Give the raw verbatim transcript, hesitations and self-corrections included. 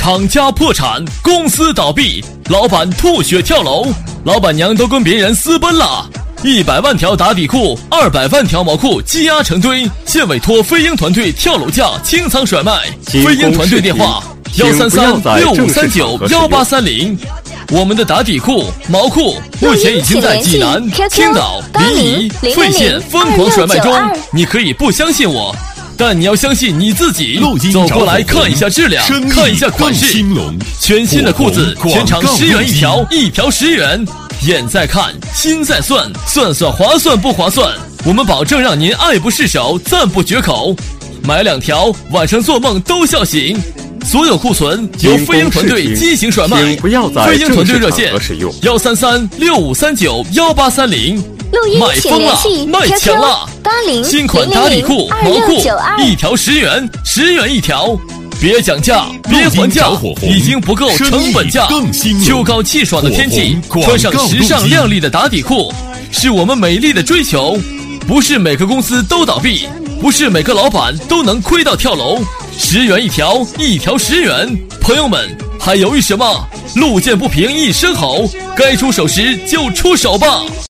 厂家破产，公司倒闭，老板吐血跳楼，老板娘都跟别人私奔了。一百万条打底裤，二百万条毛裤积压成堆，现委托飞鹰团队跳楼价清仓甩卖。飞鹰团队电话：幺三三六五三九幺八三零。我们的打底裤、毛裤目前已经在济南、青岛、临沂、费县疯狂甩卖中。你可以不相信我，但你要相信你自己。走过来看一下质量，看一下款式。全新的裤子，全长十元一条，一条十元。眼在看，心在算，算算划算不划算？我们保证让您爱不释手，赞不绝口。买两条，晚上做梦都笑醒。所有库存由飞鹰团队激情甩卖。飞鹰团队热线：幺三三六五三九幺八三零。卖疯了，卖强了！新款打底裤、毛裤一条十元，十元一条。别讲价，别还价，已经不够成本价。秋高气爽的天气，穿上时尚亮丽的打底裤，是我们美丽的追求。不是每个公司都倒闭，不是每个老板都能亏到跳楼。十元一条，一条十元。朋友们，还犹豫什么？路见不平一声吼，该出手时就出手吧。